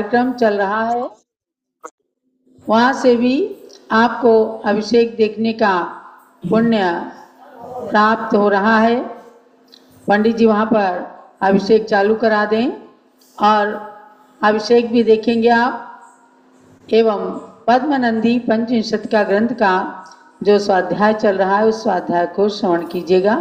कार्यक्रम चल रहा है, वहाँ से भी आपको अभिषेक देखने का पुण्य प्राप्त हो रहा है। पंडित जी वहाँ पर अभिषेक चालू करा दें और अभिषेक भी देखेंगे आप। एवं पद्मनंदी पंचविंशति का ग्रंथ का जो स्वाध्याय चल रहा है उस स्वाध्याय को श्रवण कीजिएगा।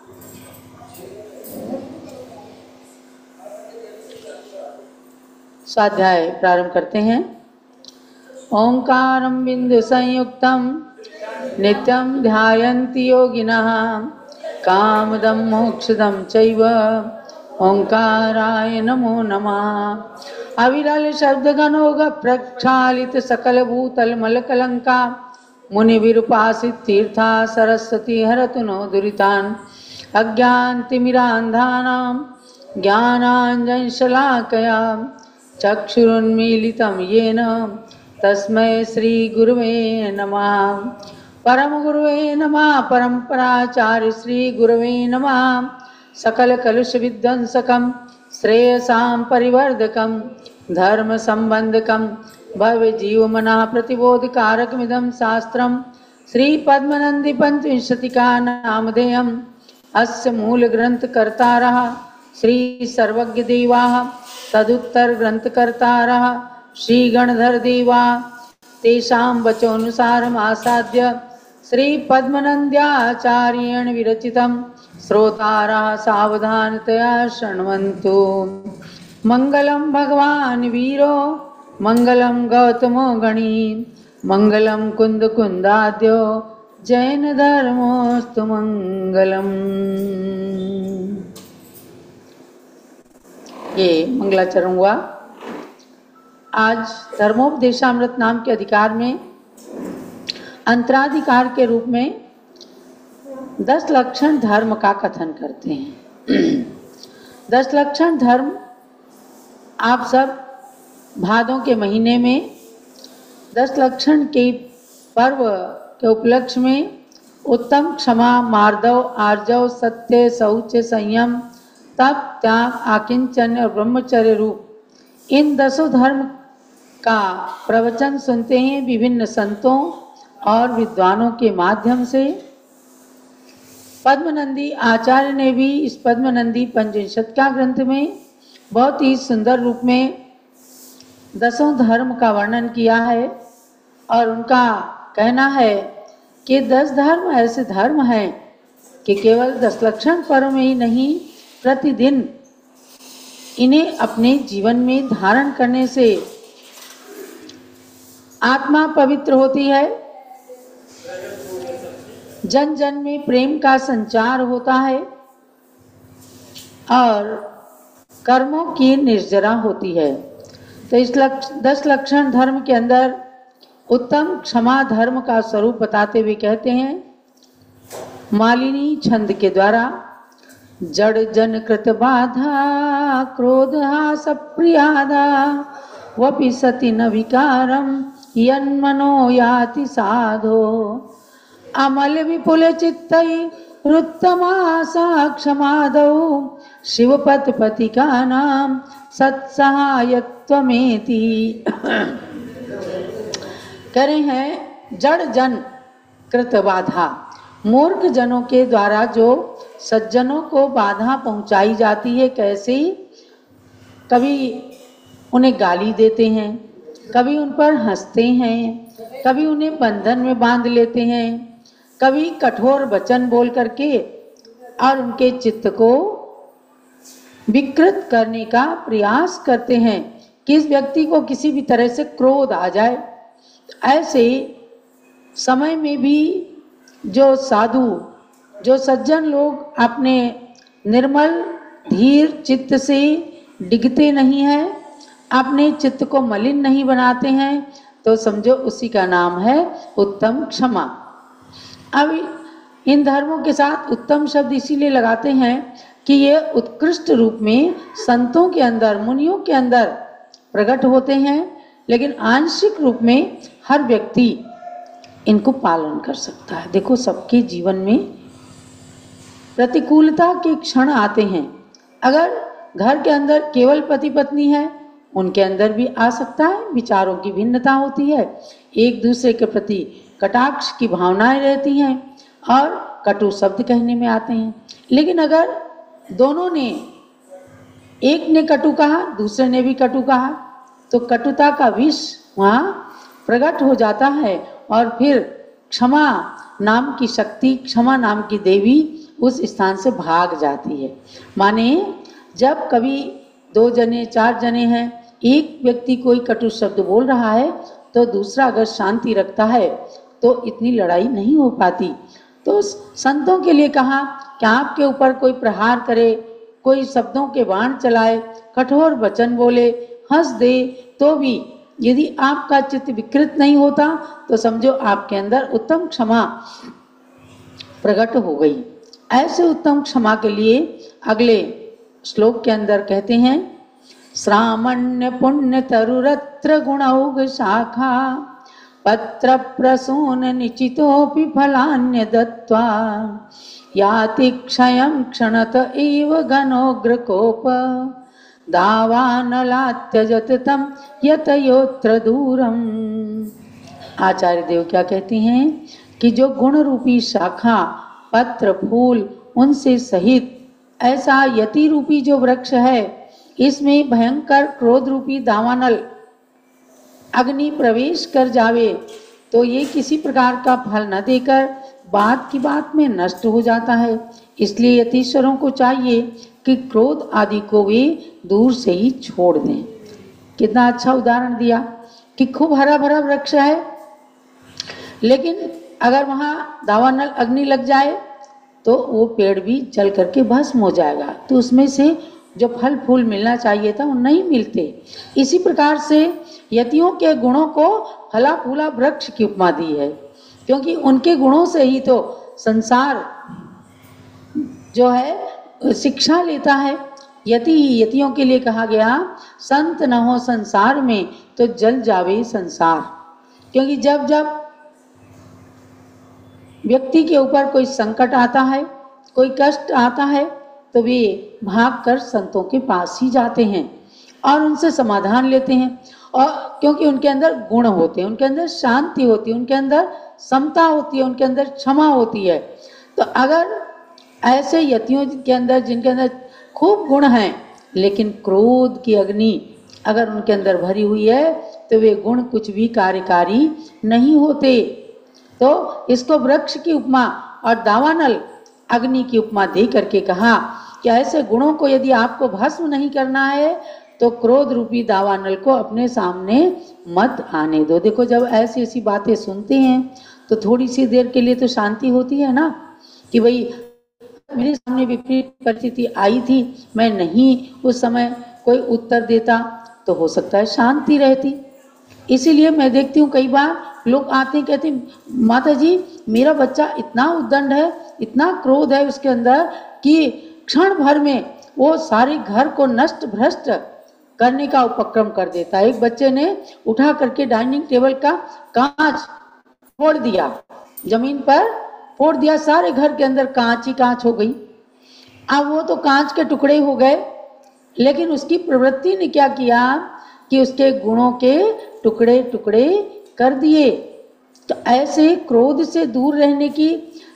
स्वाध्याय प्रारंभ करते हैं। ओंकारं बिंदु संयुक्तं नित्यं ध्यायन्ति योगिनः कामदं मोक्षदं चैव ओंकाराय नमो नमः। अविरल शब्द गणोग प्रक्षालित सकल भूतल मल कलंका मुनि विरूपासित तीर्था सरस्वती हरतु नो दुरितान् अज्ञानतिमिरान्धानां ज्ञानाञ्जन शलाकया चक्षुरुन्मीलितं येन तस्मै श्री गुरुवे नमः। परम गुरुवे नमः। परम्पराचार्य श्री गुरुवे नमः। सकल कलुष विध्वंसकं श्रेयसां परिवर्धकं धर्म संबंधकं भव्य जीवमनः प्रतिबोधकारकमिदं शास्त्रं श्री पद्मनंदी पंचविंशतिका नामधेयम्। अस्य मूल ग्रंथ कर्तारः श्री सर्वज्ञ देवाः तदुत्तर ग्रंथ कर्तारः श्री गणधर देवा तेषां वचोनुसारम् आसाद्य श्री पद्मनंद्याचार्येण विरचितं श्रोतारः सावधानतया शृण्वन्तु। मंगलम भगवान वीरो मंगलम गौतमो गणी मंगलम कुंद कुंदाद्यो जैन धर्मोस्तु मंगलम। ये मंगलाचरण हुआ। आज धर्मोपदेशामृत नाम के अधिकार में अंतराधिकार के रूप में 10 लक्षण धर्म का कथन करते हैं। 10 लक्षण धर्म आप सब भादों के महीने में 10 लक्षण के पर्व के उपलक्ष्य में उत्तम क्षमा मार्दव आर्जव सत्य शौच संयम तप त्याग आकिंचन और ब्रह्मचर्य रूप इन 10 धर्म का प्रवचन सुनते हैं विभिन्न संतों और विद्वानों के माध्यम से। पद्मनंदी आचार्य ने भी इस पद्मनंदी पंचविंशति का ग्रंथ में बहुत ही सुंदर रूप में 10 धर्म का वर्णन किया है और उनका कहना है कि 10 धर्म ऐसे धर्म हैं कि केवल 10 लक्षण पर्व में ही नहीं प्रतिदिन इन्हें अपने जीवन में धारण करने से आत्मा पवित्र होती है, जन जन में प्रेम का संचार होता है और कर्मों की निर्जरा होती है। तो इस 10 लक्षण धर्म के अंदर उत्तम क्षमा धर्म का स्वरूप बताते हुए कहते हैं मालिनी छंद के द्वारा जड़ जन कृत बाधा क्रोध सप्रियादा वपि सति न विकारम यन्मनो याति साधो अमल विपुल चित्तै रुत्तमासा क्षमादौ शिवपत पति का नाम सत्सहायत्वमेति। करे हैं जड़ जन कृत बाधा, मूर्ख जनों के द्वारा जो सज्जनों को बाधा पहुंचाई जाती है। कैसे? कभी उन्हें गाली देते हैं, कभी उन पर हंसते हैं, कभी उन्हें बंधन में बांध लेते हैं, कभी कठोर वचन बोल करके और उनके चित्त को विकृत करने का प्रयास करते हैं कि इस व्यक्ति को किसी भी तरह से क्रोध आ जाए। ऐसे समय में भी जो साधु जो सज्जन लोग अपने निर्मल धीर चित्त से डिगते नहीं हैं, अपने चित्त को मलिन नहीं बनाते हैं, तो समझो उसी का नाम है उत्तम क्षमा। अब इन धर्मों के साथ उत्तम शब्द इसीलिए लगाते हैं कि ये उत्कृष्ट रूप में संतों के अंदर मुनियों के अंदर प्रकट होते हैं, लेकिन आंशिक रूप में हर व्यक्ति इनको पालन कर सकता है। देखो सबके जीवन में प्रतिकूलता के क्षण आते हैं। अगर घर के अंदर केवल पति पत्नी है उनके अंदर भी आ सकता है, विचारों की भिन्नता होती है, एक दूसरे के प्रति कटाक्ष की भावनाएं रहती हैं और कटु शब्द कहने में आते हैं। लेकिन अगर दोनों ने, एक ने कटु कहा, दूसरे ने भी कटु कहा, तो कटुता का विष वहाँ प्रकट हो जाता है और फिर क्षमा नाम की शक्ति, क्षमा नाम की देवी उस स्थान से भाग जाती है। माने जब कभी 2 जने 4 जने हैं, एक व्यक्ति कोई कटु शब्द बोल रहा है तो दूसरा अगर शांति रखता है तो इतनी लड़ाई नहीं हो पाती। तो संतों के लिए कहा कि आपके ऊपर कोई प्रहार करे, कोई शब्दों के बाण चलाए, कठोर वचन बोले, हंस दे, तो भी यदि आपका चित्त विकृत नहीं होता तो समझो आपके अंदर उत्तम क्षमा प्रकट हो गई। ऐसे उत्तम क्षमा के लिए अगले श्लोक के अंदर कहते हैं, श्रामण्य पुण्य तरुरत्र गुणौघ शाखा पत्र प्रसून निचितोपि फलान्य दत्वा याति क्षयं क्षणत एव घनोग्र कोप दावानलात्यजत तम यतयोत्र दूरम। आचार्य देव क्या कहते हैं कि जो गुण रूपी शाखा, पत्र, फूल उनसे सहित ऐसा यति रूपी जो वृक्ष है, इसमें भयंकर क्रोध रूपी दावानल अग्नि प्रवेश कर जावे तो ये किसी प्रकार का फल न देकर बात की बात में नष्ट हो जाता है। इसलिए यतीश्वरों को चाहिए कि क्रोध आदि को वे दूर से ही छोड़ दें। कितना अच्छा उदाहरण दिया कि खूब हरा भरा वृक्ष है, लेकिन अगर वहाँ दावानल अग्नि लग जाए तो वो पेड़ भी जल करके भस्म हो जाएगा, तो उसमें से जो फल फूल मिलना चाहिए था वो नहीं मिलते। इसी प्रकार से यतियों के गुणों को फला फूला वृक्ष की उपमा दी है, क्योंकि उनके गुणों से ही तो संसार जो है शिक्षा लेता है। यति ही यतियों के लिए कहा गया, संत न हो संसार में तो जल जावे संसार। क्योंकि जब जब व्यक्ति के ऊपर कोई संकट आता है, कोई कष्ट आता है, तो वे भागकर संतों के पास ही जाते हैं और उनसे समाधान लेते हैं। और क्योंकि उनके अंदर गुण होते हैं, उनके अंदर शांति होती है, उनके अंदर समता होती है, उनके अंदर क्षमा होती है। तो अगर ऐसे यतियों के अंदर, जिनके अंदर खूब गुण हैं लेकिन क्रोध की अग्नि अगर उनके अंदर भरी हुई है तो वे गुण कुछ भी कार्यकारी नहीं होते। तो इसको वृक्ष की उपमा और दावानल अग्नि की उपमा दे करके कहा कि ऐसे गुणों को यदि आपको भस्म नहीं करना है तो क्रोध रूपी दावानल को अपने सामने मत आने दो। देखो, जब ऐसी ऐसी बातें सुनते हैं तो थोड़ी सी देर के लिए तो शांति होती है ना, कि भाई मेरे सामने विपरीत परिस्थिति आई थी, मैं नहीं उस समय कोई उत्तर देता तो हो सकता है शांति रहती। इसीलिए मैं देखती हूँ कई बार लोग आते हैं, कहते हैं माता जी मेरा बच्चा इतना उद्दंड है, इतना क्रोध है उसके अंदर कि क्षण भर में वो सारे घर को नष्ट भ्रष्ट करने का उपक्रम कर देता है। एक बच्चे ने उठा करके डाइनिंग टेबल का कांच फोड़ दिया, जमीन पर फोड़ दिया, सारे घर के अंदर कांच ही कांच हो गई। अब वो तो कांच के टुकड़े हो गए, लेकिन उसकी प्रवृत्ति ने क्या किया कि उसके गुणों के टुकड़े टुकड़े कर दिए। तो ऐसे क्रोध से दूर रहने की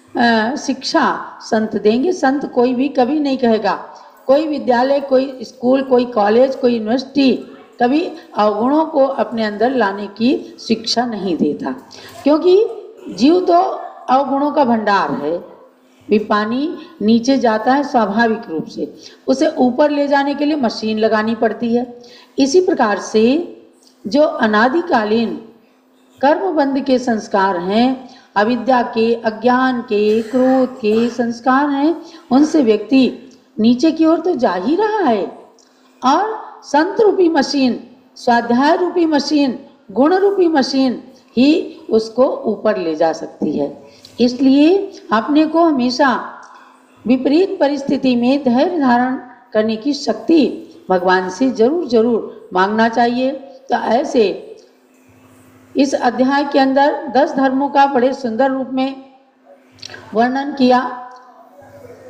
शिक्षा संत देंगे। संत कोई भी कभी नहीं कहेगा, कोई विद्यालय, कोई स्कूल, कोई कॉलेज, कोई यूनिवर्सिटी कभी अवगुणों को अपने अंदर लाने की शिक्षा नहीं देता, क्योंकि जीव तो अवगुणों का भंडार है। भी पानी नीचे जाता है स्वाभाविक रूप से, उसे ऊपर ले जाने के लिए मशीन लगानी पड़ती है। इसी प्रकार से जो अनादिकालीन कर्मबंध के संस्कार हैं, अविद्या के, अज्ञान के, क्रोध के संस्कार हैं, उनसे व्यक्ति नीचे की ओर तो जा ही रहा है। और संत रूपी मशीन, स्वाध्याय रूपी मशीन, गुण रूपी मशीन ही उसको ऊपर ले जा सकती है। इसलिए अपने को हमेशा विपरीत परिस्थिति में धैर्य धारण करने की शक्ति भगवान से जरूर जरूर मांगना चाहिए। तो ऐसे इस अध्याय के अंदर 10 धर्मों का बड़े सुंदर रूप में वर्णन किया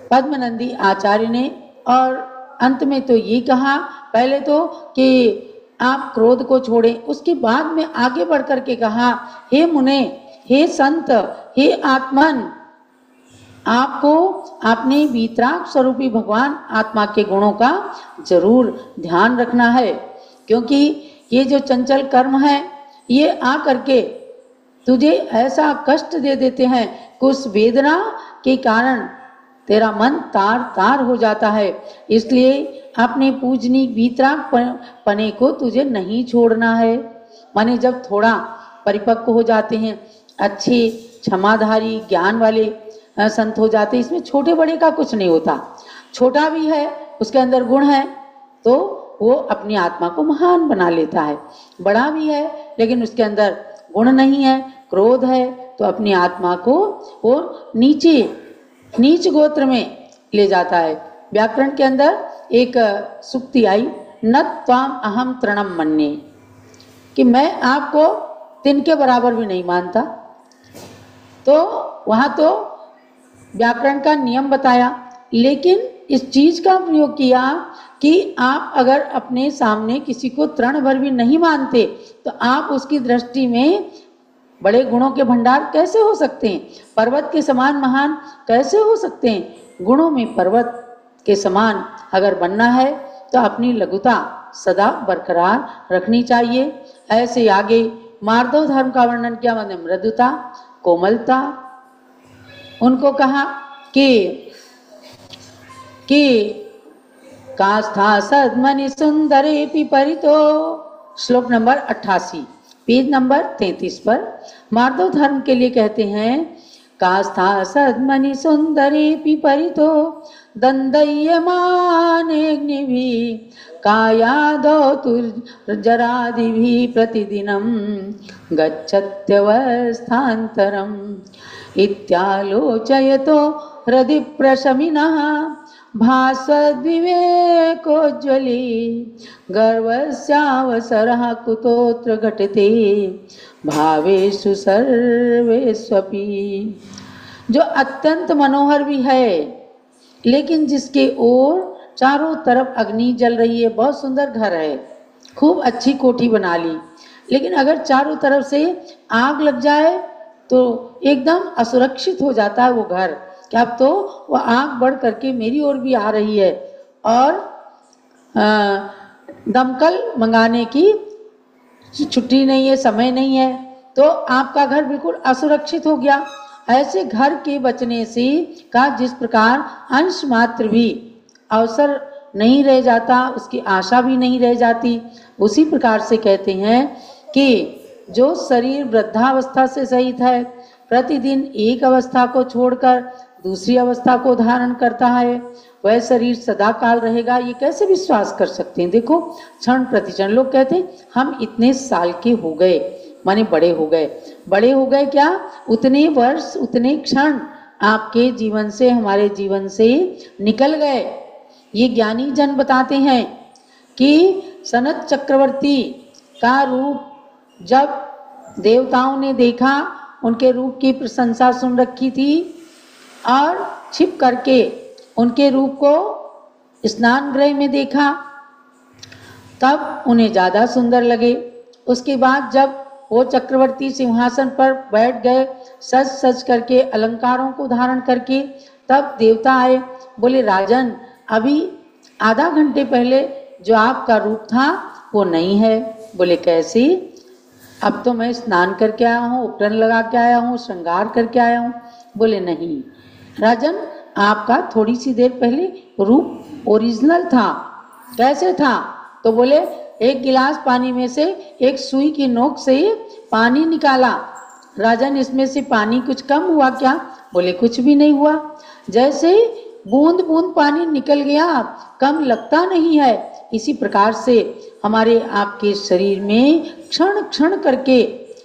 पद्मनंदी आचार्य ने। और अंत में तो ये कहा, पहले तो कि आप क्रोध को छोड़ें। उसके बाद में आगे बढ़ करके कहा, हे मुने, हे संत, हे आत्मन, आपको अपने वीतराग स्वरूपी भगवान आत्मा के गुणों का जरूर ध्यान रखना है, क्योंकि ये जो चंचल कर्म है ये आ करके तुझे ऐसा कष्ट दे देते हैं कि उस वेदना के कारण तेरा मन तार तार हो जाता है। इसलिए अपने पूजनी वीतराग पने को तुझे नहीं छोड़ना है। माने जब थोड़ा परिपक्व हो जाते हैं, अच्छे क्षमाधारी ज्ञान वाले संत हो जाते, इसमें छोटे बड़े का कुछ नहीं होता। छोटा भी है, उसके अंदर गुण है, तो वो अपनी आत्मा को महान बना लेता है। बड़ा भी है लेकिन उसके अंदर गुण नहीं है, क्रोध है, तो अपनी आत्मा को वो नीच गोत्र में ले जाता है। व्याकरण के अंदर एक सुक्ति आई, न त्वाम अहम तृणम मन्ये, कि मैं आपको तिनके बराबर भी नहीं मानता। तो वहां तो व्याकरण का नियम बताया, लेकिन इस चीज का प्रयोग किया कि आप अगर अपने सामने किसी को तृण भर भी नहीं मानते तो आप उसकी दृष्टि में बड़े गुणों के भंडार कैसे हो सकते हैं, पर्वत के समान महान कैसे हो सकते हैं। गुणों में पर्वत के समान अगर बनना है तो अपनी लघुता सदा बरकरार रखनी चाहिए। ऐसे आगे मार्दव धर्म का वर्णन किया, मतलब मृदुता, कोमलता। उनको कहा कि कास्था सद्मनि सुंदरे पिपरितो, श्लोक नंबर 88, पेज नंबर 33 पर मार्दव धर्म के लिए कहते हैं, कास्था सद्मनि सुंदरे पिपरितो दंदय्यमानेऽग्निभिः कायादौ तुर्जरादिभिः प्रतिदिनं गच्छत्यवस्थान्तरम् इत्यालोचयतो हृदि प्रशमिनः भास्वद्विवेकोज्ज्वली गर्वस्यावसरः कुतोऽत्र घटते भावेषु सर्वेष्वपि। जो अत्यंत मनोहर भी है लेकिन जिसके ओर चारों तरफ अग्नि जल रही है, बहुत सुंदर घर है, खूब अच्छी कोठी बना ली, लेकिन अगर चारों तरफ से आग लग जाए तो एकदम असुरक्षित हो जाता है वो घर, कि अब तो वो आग बढ़ करके मेरी ओर भी आ रही है और दमकल मंगाने की छुट्टी नहीं है, समय नहीं है, तो आपका घर बिल्कुल असुरक्षित हो गया। ऐसे घर के बचने से का जिस प्रकार अंश मात्र भी अवसर नहीं रह जाता, उसकी आशा भी नहीं रह जाती, उसी प्रकार से कहते हैं कि जो शरीर वृद्धावस्था से सहित है, प्रतिदिन एक अवस्था को छोड़कर दूसरी अवस्था को धारण करता है, वह शरीर सदा काल रहेगा, ये कैसे विश्वास कर सकते हैं। देखो क्षण प्रतिक्षण लोग कहते हैं हम इतने साल के हो गए, माने बड़े हो गए। बड़े हो गए क्या? उतने वर्ष उतने क्षण आपके जीवन से, हमारे जीवन से निकल गए। ये ज्ञानी जन बताते हैं कि सनत चक्रवर्ती का रूप जब देवताओं ने देखा, उनके रूप की प्रशंसा सुन रखी थी और छिप करके उनके रूप को स्नान गृह में देखा, तब उन्हें ज़्यादा सुंदर लगे। उसके बाद जब वो चक्रवर्ती सिंहासन पर बैठ गए, सज सज करके अलंकारों को धारण करके, तब देवता आए, बोले राजन अभी आधा घंटे पहले जो आपका रूप था वो नहीं है। बोले कैसे? अब तो मैं स्नान करके आया हूँ, उपटन लगा के आया हूँ, श्रृंगार करके आया हूँ। बोले नहीं राजन, आपका थोड़ी सी देर पहले रूप ओरिजिनल था। कैसे था? तो बोले एक गिलास पानी में से एक सुई की नोक से पानी निकाला। राजन इसमें से पानी कुछ कम हुआ क्या? बोले कुछ भी नहीं हुआ। जैसे बूंद बूंद पानी निकल गया, कम लगता नहीं है। इसी प्रकार से हमारे आपके शरीर में क्षण क्षण करके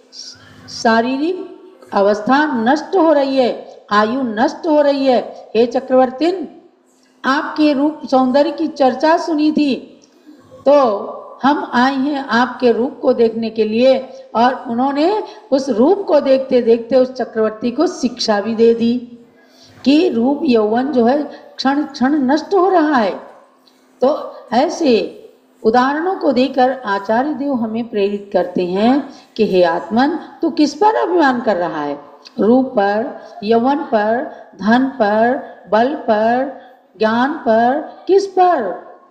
शारीरिक अवस्था नष्ट हो रही है, आयु नष्ट हो रही है। हे चक्रवर्तीन, आपके रूप सौंदर्य की चर्चा सुनी थी तो हम आए हैं आपके रूप को देखने के लिए, और उन्होंने उस रूप को देखते देखते उस चक्रवर्ती को शिक्षा भी दे दी कि रूप यौवन जो है क्षण क्षण नष्ट हो रहा है। तो ऐसे उदाहरणों को देकर आचार्य देव हमें प्रेरित करते हैं कि हे आत्मन, तू किस पर अभिमान कर रहा है? रूप पर, यौवन पर, धन पर, बल पर, ज्ञान पर, किस पर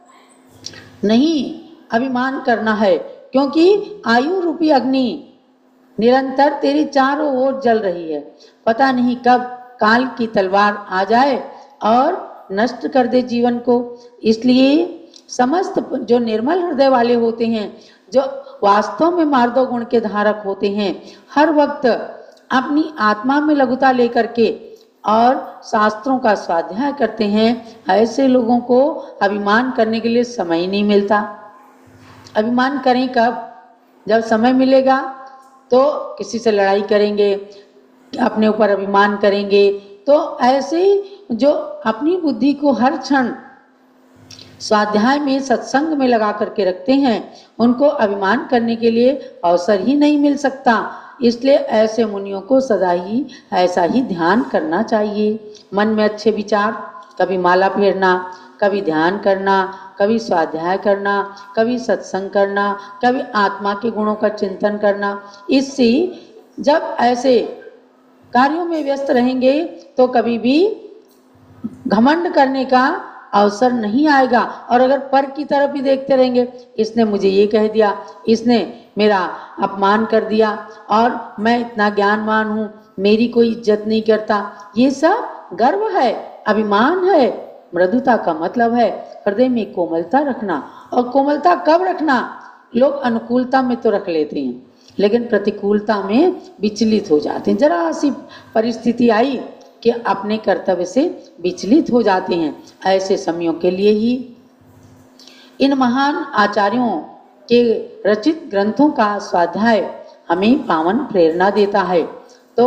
नहीं अभिमान करना है, क्योंकि आयु रूपी अग्नि निरंतर तेरी चारों ओर जल रही है। पता नहीं कब काल की तलवार आ जाए और नष्ट कर दे जीवन को। इसलिए समस्त जो निर्मल हृदय वाले होते हैं, जो वास्तव में मार्दव गुण के धारक होते हैं, हर वक्त अपनी आत्मा में लघुता लेकर के और शास्त्रों का स्वाध्याय करते हैं, ऐसे लोगों को अभिमान करने के लिए समय ही नहीं मिलता। अभिमान करें कब? जब समय मिलेगा तो किसी से लड़ाई करेंगे, अपने ऊपर अभिमान करेंगे। तो ऐसे जो अपनी बुद्धि को हर क्षण स्वाध्याय में, सत्संग में लगा करके रखते हैं, उनको अभिमान करने के लिए अवसर ही नहीं मिल सकता। इसलिए ऐसे मुनियों को सदा ही ऐसा ही ध्यान करना चाहिए। मन में अच्छे विचार, कभी माला फेरना, कभी ध्यान करना, कभी स्वाध्याय करना, कभी सत्संग करना, कभी आत्मा के गुणों का चिंतन करना। इससे जब ऐसे कार्यों में व्यस्त रहेंगे तो कभी भी घमंड करने का अवसर नहीं आएगा। और अगर पर की तरफ ही देखते रहेंगे, इसने मुझे ये कह दिया, इसने मेरा अपमान कर दिया, और मैं इतना ज्ञानवान हूँ, मेरी कोई इज्जत नहीं करता, ये सब गर्व है, अभिमान है। मृदुता का मतलब है हृदय में कोमलता रखना। और कोमलता कब रखना? लोग अनुकूलता में तो रख लेते हैं, लेकिन प्रतिकूलता में विचलित हो जाते हैं। जरा सी परिस्थिति आई कि अपने कर्तव्य से विचलित हो जाते हैं। ऐसे समयों के लिए ही इन महान आचार्यों के रचित ग्रंथों का स्वाध्याय हमें पावन प्रेरणा देता है। तो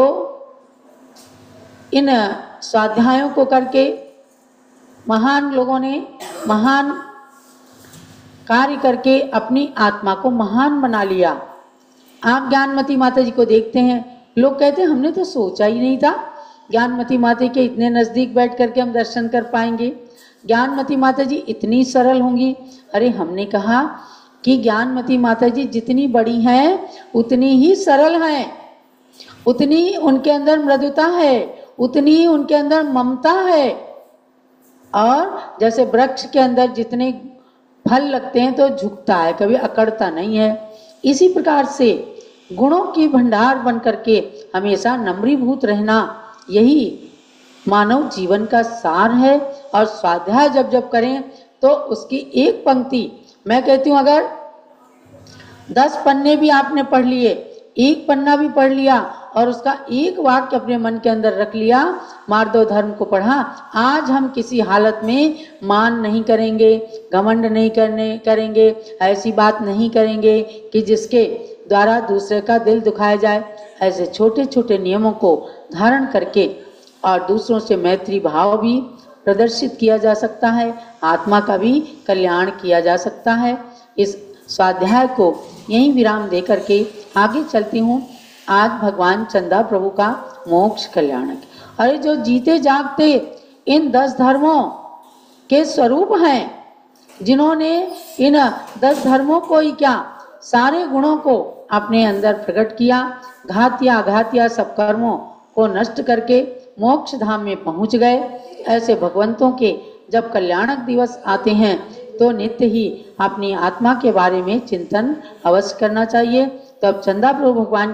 इन स्वाध्यायों को करके महान लोगों ने महान कार्य करके अपनी आत्मा को महान बना लिया। आप ज्ञानमती माता जी को देखते हैं, लोग कहते हैं हमने तो सोचा ही नहीं था ज्ञानमती माता के इतने नज़दीक बैठ करके हम दर्शन कर पाएंगे, ज्ञानमती माता जी इतनी सरल होंगी। अरे हमने कहा कि ज्ञानमती माता जी जितनी बड़ी हैं उतनी ही सरल हैं, उतनी उनके अंदर मृदुता है, उतनी उनके अंदर ममता है। और जैसे वृक्ष के अंदर जितने फल लगते हैं तो झुकता है, कभी अकड़ता नहीं है। इसी प्रकार से गुणों की भंडार बन करके हमेशा नम्रीभूत रहना, यही मानव जीवन का सार है। और स्वाध्याय जब जब करें तो उसकी एक पंक्ति, मैं कहती हूँ अगर 10 पन्ने भी आपने पढ़ लिए, एक पन्ना भी पढ़ लिया और उसका एक वाक्य अपने मन के अंदर रख लिया, मार्दव धर्म को पढ़ा, आज हम किसी हालत में मान नहीं करेंगे, घमंड नहीं करेंगे, ऐसी बात नहीं करेंगे कि जिसके द्वारा दूसरे का दिल दुखाया जाए। ऐसे छोटे छोटे नियमों को धारण करके और दूसरों से मैत्री भाव भी प्रदर्शित किया जा सकता है, आत्मा का भी कल्याण किया जा सकता है। इस स्वाध्याय को यहीं विराम दे करके आगे चलती हूँ। आज भगवान चंदा प्रभु का मोक्ष कल्याणक। अरे जो जीते जागते इन 10 धर्मों के स्वरूप हैं, जिन्होंने इन 10 धर्मों को ही क्या सारे गुणों को अपने अंदर प्रकट किया, घातिया अघातिया सब कर्मों को नष्ट करके मोक्ष धाम में पहुंच गए। ऐसे भगवंतों के जब कल्याणक दिवस आते हैं तो नित्य ही अपनी आत्मा के बारे में चिंतन अवश्य करना चाहिए। तब चंदा प्रभु भगवान